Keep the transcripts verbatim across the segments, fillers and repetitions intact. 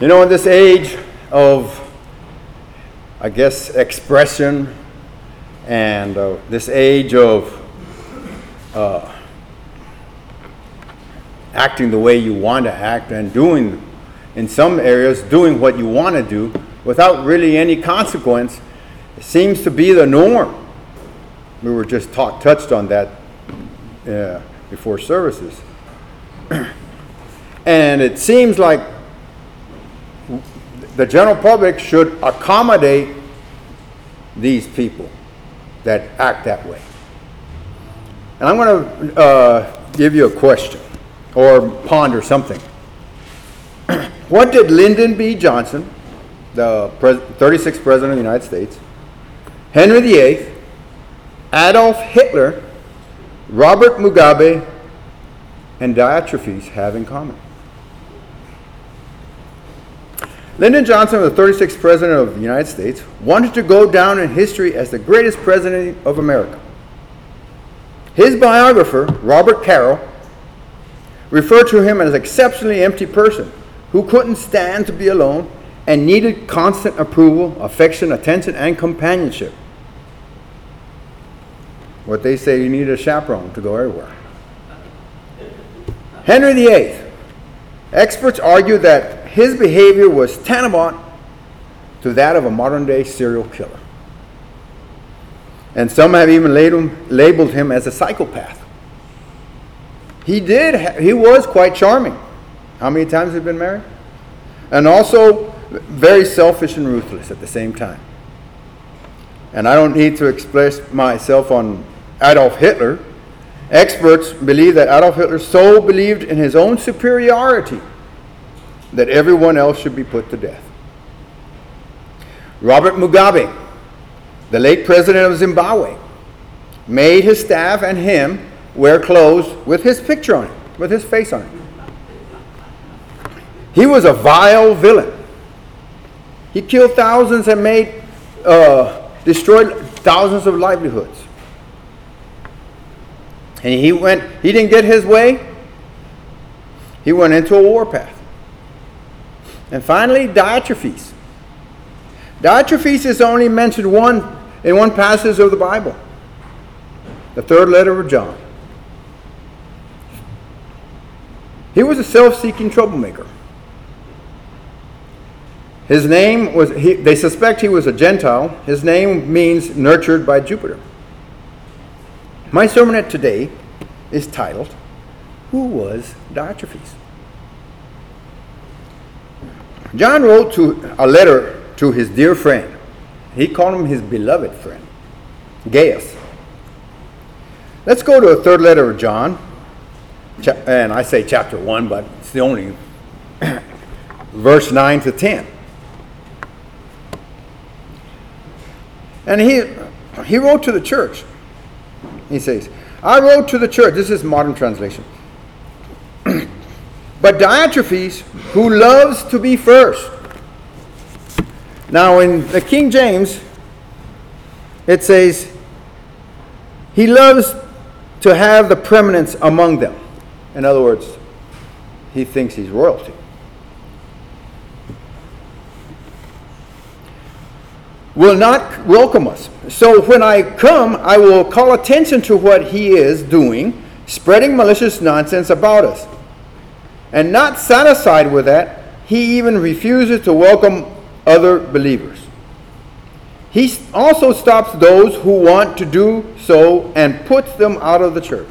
You know, in this age of, I guess, expression and uh, this age of uh, acting the way you want to act and doing, in some areas, doing what you want to do without really any consequence, it seems to be the norm. We were just talk, touched on that uh, before services. And it seems like the general public should accommodate these people that act that way. And I'm going to uh, give you a question or ponder something. What did Lyndon B. Johnson, the pres- thirty-sixth President of the United States, Henry the eighth, Adolf Hitler, Robert Mugabe, and Diotrephes have in common? Lyndon Johnson, the thirty-sixth President of the United States, wanted to go down in history as the greatest president of America. His biographer, Robert Carroll, referred to him as an exceptionally empty person who couldn't stand to be alone and needed constant approval, affection, attention, and companionship. What they say, you need a chaperone to go everywhere. Henry the eighth. Experts argue that his behavior was tantamount to that of a modern-day serial killer. And some have even labeled him as a psychopath. He did, ha- he was quite charming. How many times have you been married? And also very selfish and ruthless at the same time. And I don't need to express myself on Adolf Hitler. Experts believe that Adolf Hitler so believed in his own superiority that everyone else should be put to death. Robert Mugabe, the late president of Zimbabwe, made his staff and him wear clothes with his picture on it, with his face on it. He was a vile villain. He killed thousands and made, uh, destroyed thousands of livelihoods. And he went, he didn't get his way. He went into a warpath. And finally, Diotrephes. Diotrephes is only mentioned one in one passage of the Bible, the third letter of John. He was a self-seeking troublemaker. His name was, he, they suspect he was a Gentile. His name means nurtured by Jupiter. My sermon today is titled, Who Was Diotrephes? John wrote to a letter to his dear friend. He called him his beloved friend, Gaius. Let's go to the third letter of John. And I say chapter one, but it's the only verse nine to ten. And he he wrote to the church. He says, I wrote to the church. This is modern translation. But Diotrephes, who loves to be first. Now in the King James, it says, he loves to have the preeminence among them. In other words, he thinks he's royalty. Will not welcome us. So when I come, I will call attention to what he is doing, spreading malicious nonsense about us. And not satisfied with that, he even refuses to welcome other believers. He also stops those who want to do so and puts them out of the church.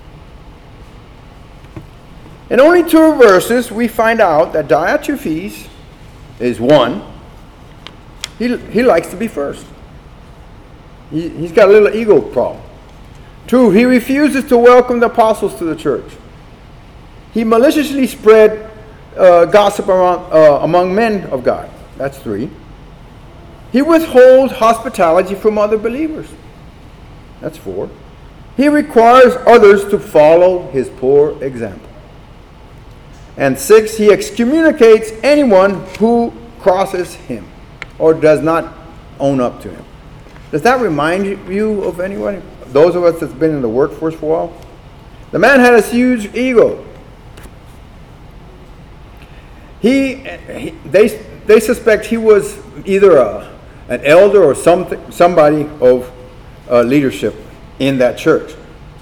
In only two verses, we find out that Diotrephes is one, he, he likes to be first. He, he's got a little ego problem. Two, he refuses to welcome the apostles to the church. He maliciously spread uh, gossip around, uh, among men of God. That's three. He withholds hospitality from other believers. That's four. He requires others to follow his poor example. And six, he excommunicates anyone who crosses him or does not own up to him. Does that remind you of anyone? Those of us that's been in the workforce for a while? The man had a huge ego. he, he they they suspect he was either a, an elder or something, somebody of uh, leadership in that church.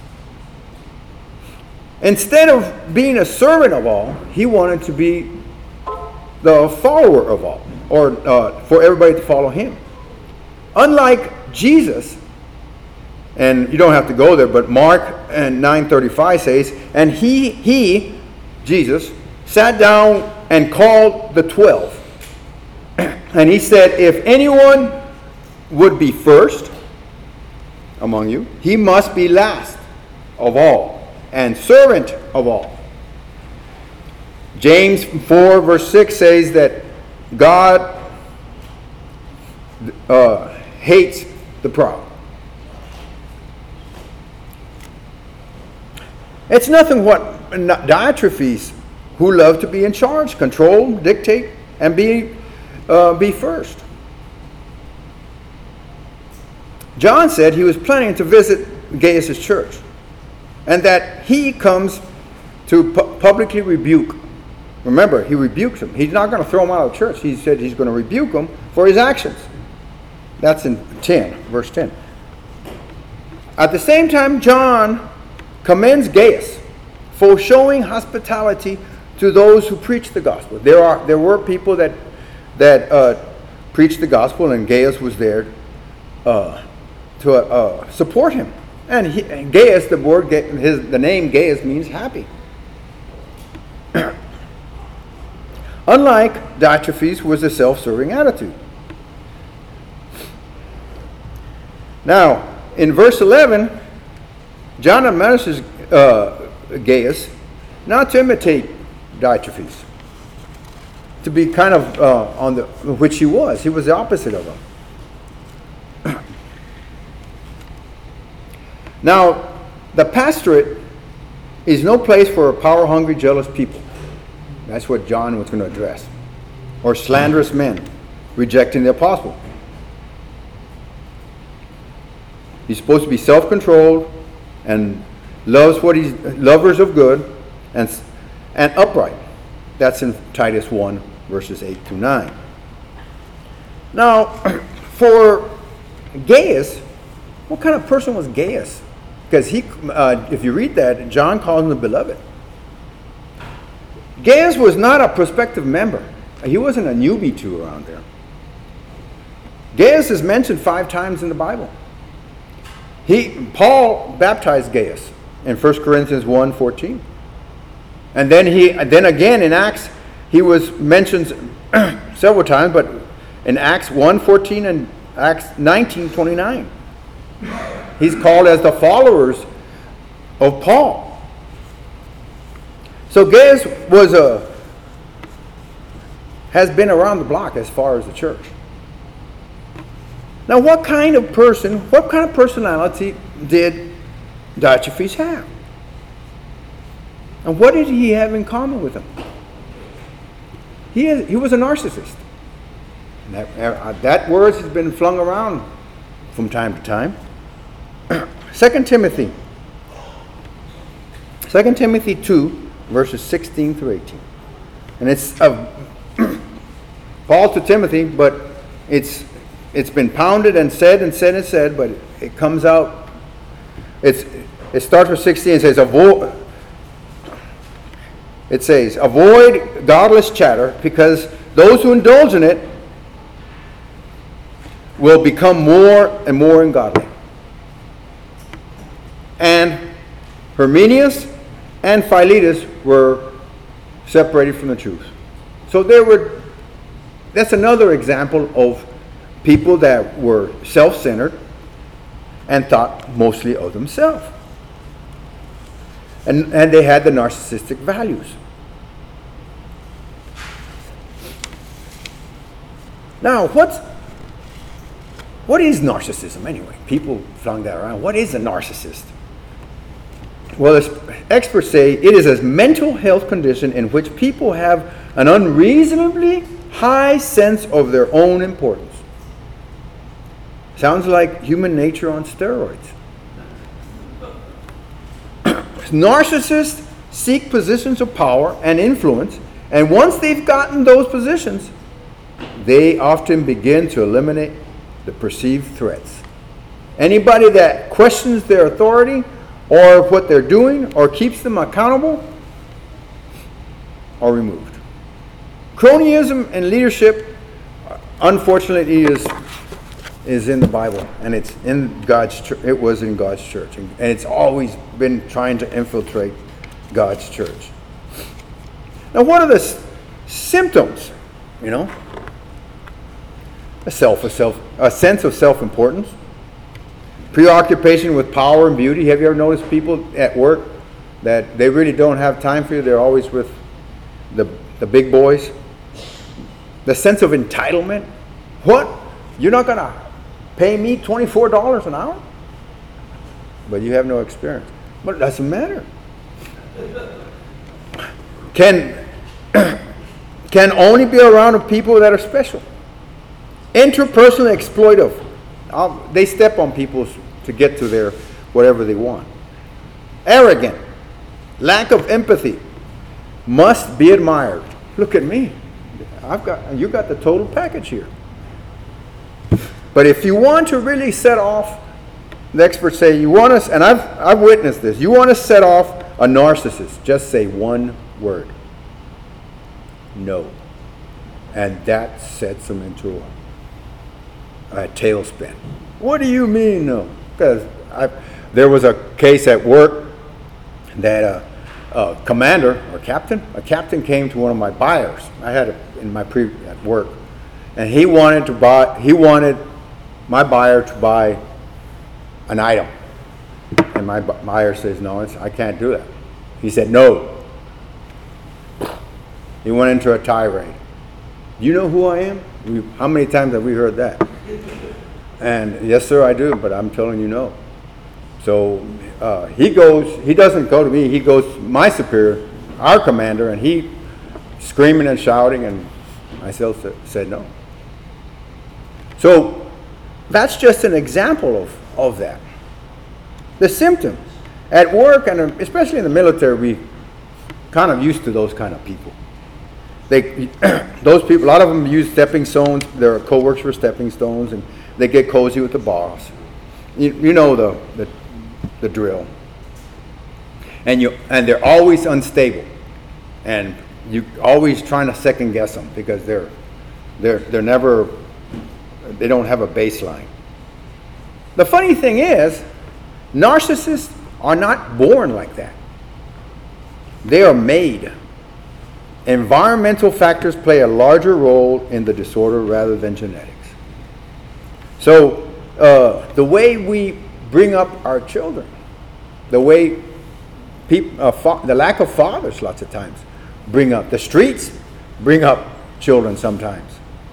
Instead of being a servant of all, he wanted to be the follower of all, or uh, for everybody to follow him. Unlike Jesus, and you don't have to go there, but Mark and nine thirty-five says, and he, he, Jesus, sat down and called the twelve. And he said, if anyone would be first among you, he must be last of all and servant of all. James four verse six says that God uh, hates the proud. It's nothing what Diotrephes, who loved to be in charge, control, dictate, and be uh, be first. John said he was planning to visit Gaius' church, and that he comes to pu- publicly rebuke. Remember, he rebukes him. He's not going to throw him out of church. He said he's going to rebuke him for his actions. That's in ten, verse ten. At the same time, John commends Gaius for showing hospitality to those who preach the gospel. There are there were people that that uh, preached the gospel, and Gaius was there uh, to uh, support him. And, he, and Gaius, the word, his the name Gaius means happy. Unlike Diotrephes, was a self-serving attitude. Now, in verse eleven, John admonishes uh, Gaius not to imitate Diotrephes, to be kind of uh, on the which he was. He was the opposite of him. Now, the pastorate is no place for power-hungry, jealous people. That's what John was going to address. Or slanderous men rejecting the apostle. He's supposed to be self-controlled and loves what he's lovers of good and and upright. That's in Titus one verses eight to nine. Now, for Gaius, what kind of person was Gaius? Because he, uh, if you read that, John calls him the beloved. Gaius was not a prospective member. He wasn't a newbie to around there. Gaius is mentioned five times in the Bible. He, Paul baptized Gaius in First Corinthians one fourteen. And then he, then again in Acts, he was mentioned several times, but in Acts one fourteen and Acts nineteen twenty-nine. He's called as the followers of Paul. So Gaius was a, has been around the block as far as the church. Now, what kind of person, what kind of personality did Diotrephes have? And what did he have in common with him? He, is, he was a narcissist. And that, uh, that word has been flung around from time to time. Second Timothy. Second Timothy two, verses sixteen through eighteen. And it's uh, Paul to Timothy, but it's it's been pounded and said and said and said, but it, it comes out. It's it starts with sixteen. It says avoid. It says avoid godless chatter, because those who indulge in it will become more and more ungodly. And Herminius and Philetus were separated from the truth. So there were. That's another example of people that were self-centered and thought mostly of themselves. And, and they had the narcissistic values. Now, what's, what is narcissism anyway? People flung that around. What is a narcissist? Well, as experts say, it is a mental health condition in which people have an unreasonably high sense of their own importance. Sounds like human nature on steroids. Narcissists seek positions of power and influence And once they've gotten those positions, they often begin to eliminate the perceived threats. Anybody that questions their authority or what they're doing or keeps them accountable are removed. Cronyism in leadership, unfortunately, is is in the Bible, and it's in God's church. It was in God's church, and it's always been trying to infiltrate God's church. Now, what are the s- symptoms? You know, a self, a self, a sense of self-importance, preoccupation with power and beauty. Have you ever noticed people at work that they really don't have time for you? They're always with the the big boys. The sense of entitlement. What? You're not gonna pay me twenty-four dollars an hour? But you have no experience. But it doesn't matter. Can can only be around people that are special. Interpersonal exploitive. Um, they step on people to get to their whatever they want. Arrogant. Lack of empathy. Must be admired. Look at me. I've got you got the total package here. But if you want to really set off, the experts say you want to, and I've I've witnessed this. You want to set off a narcissist, just say one word. No. And that sets them into a, a tailspin. What do you mean no? Because I there was a case at work that a, a commander or captain, a captain came to one of my buyers. I had it in my pre at work, and he wanted to buy. He wanted my buyer to buy an item, and my bu- buyer says, "No, it's, I can't do that." He said, "No." He went into a tirade. Do you know who I am? We, how many times have we heard that? And yes, sir, I do, but I'm telling you no. So uh, he goes, he doesn't go to me, he goes to my superior, our commander, and he screaming and shouting, and I still sa- said no. So that's just an example of, of that. The symptoms. At work, and especially in the military, we kind of used to those kind of people. They, those people, a lot of them use stepping stones. Their co-workers were stepping stones, and they get cozy with the boss. You, you know the, the the drill. And you and they're always unstable, and you always trying to second guess them because they're they're they're never they don't have a baseline. The funny thing is, narcissists are not born like that. They are made. Environmental factors play a larger role in the disorder rather than genetics. So uh, the way we bring up our children, the way people, uh, fa- the lack of fathers lots of times bring up, the streets bring up children sometimes.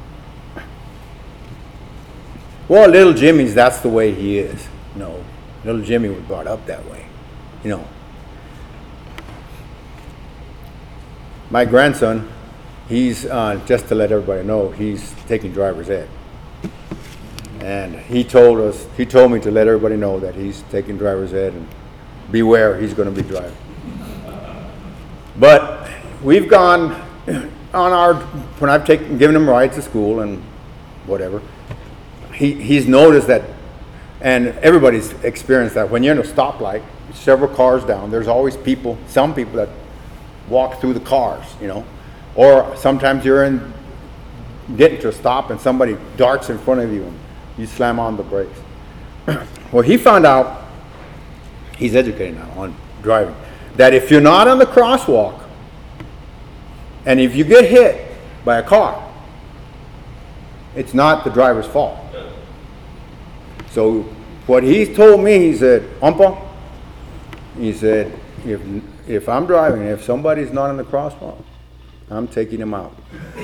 Well, little Jimmy's, that's the way he is. No, little Jimmy was brought up that way, you know. My grandson, he's, uh, just to let everybody know, he's taking driver's ed. And he told us, he told me to let everybody know that he's taking driver's ed and beware, he's going to be driving. But we've gone on our, when I've taken, given him rides to school and whatever, he, he's noticed that, and everybody's experienced that, when you're in a stoplight, several cars down, there's always people, some people that walk through the cars, you know, or sometimes you're in getting to a stop and somebody darts in front of you and you slam on the brakes. Well, he found out, he's educated now on driving, that if you're not on the crosswalk and if you get hit by a car, it's not the driver's fault. So what he told me, he said, Umpa, he said, if If I'm driving, if somebody's not in the crosswalk, I'm taking him out.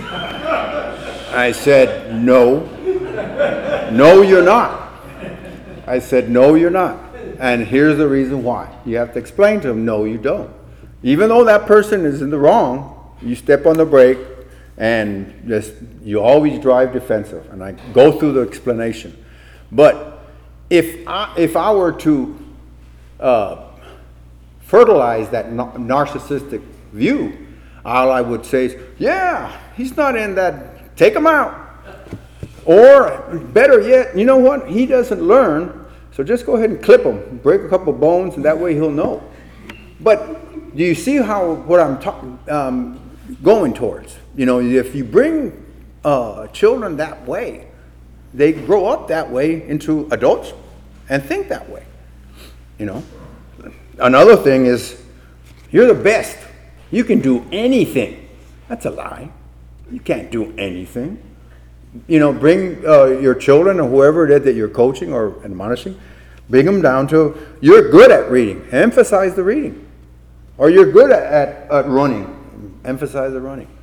I said, no. No, you're not. I said, no, you're not. And here's the reason why. You have to explain to him, no, you don't. Even though that person is in the wrong, you step on the brake and just, you always drive defensive. And I go through the explanation. But if I, if I were to uh, fertilize that na- narcissistic view, all I would say is, yeah, he's not in that, take him out. Or better yet, you know what? He doesn't learn, so just go ahead and clip him, break a couple bones, and that way he'll know. But do you see how what I'm talking, um, going towards? You know, if you bring uh, children that way, they grow up that way into adults and think that way. You know, another thing is, you're the best. You can do anything. That's a lie. You can't do anything. You know, bring uh, your children or whoever it is that you're coaching or admonishing, bring them down to, you're good at reading. Emphasize the reading. Or you're good at, at, at running. Emphasize the running.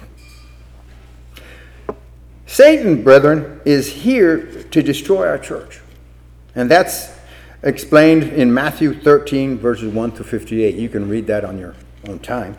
Satan, brethren, is here to destroy our church. And that's explained in Matthew thirteen, verses one to fifty-eight. You can read that on your own time.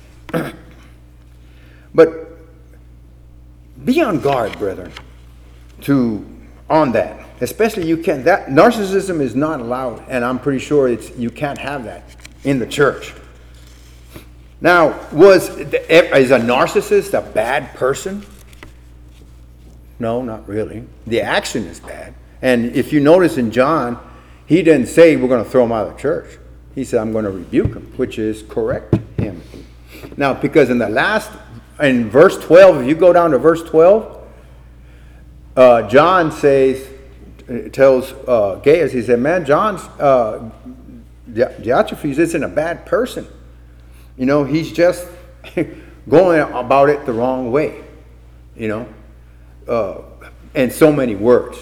But be on guard, brethren, to on that. Especially you can that narcissism is not allowed, and I'm pretty sure it's you can't have that in the church. Now, was is a narcissist a bad person? No, not really. The action is bad. And if you notice in John, he didn't say we're going to throw him out of the church. He said, I'm going to rebuke him, which is correct him. Now, because in the last, in verse twelve, if you go down to verse twelve, uh, John says, tells uh, Gaius, he said, man, John's, uh, Diotrephes isn't a bad person. You know, he's just going about it the wrong way, you know, uh, in so many words.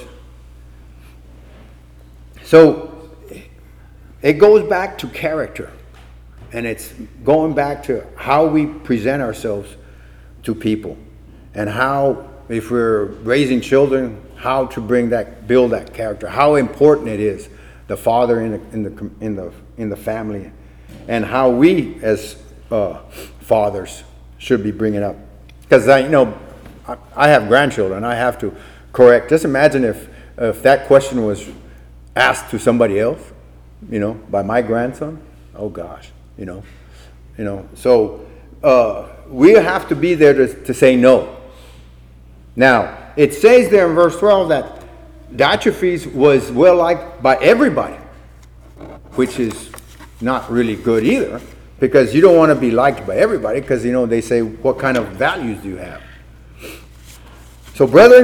So it goes back to character, and it's going back to how we present ourselves to people, and how, if we're raising children, how to bring that, build that character, how important it is, the father in the in the in the in the family, and how we as uh, fathers should be bringing up. Because I, you know, I, I have grandchildren. I have to correct. Just imagine if if that question was asked to somebody else, you know, by my grandson. Oh gosh, you know, you know. So uh, we have to be there to to say no. Now it says there in verse twelve that Diotrephes was well liked by everybody, which is not really good either, because you don't want to be liked by everybody, because, you know, they say, what kind of values do you have? So, brethren,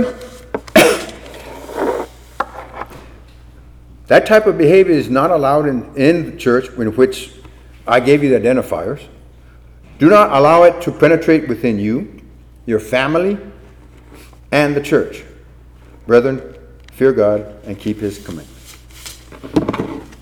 that type of behavior is not allowed in, in the church, in which I gave you the identifiers. Do not allow it to penetrate within you, your family, and the church. Brethren, fear God and keep his commandments.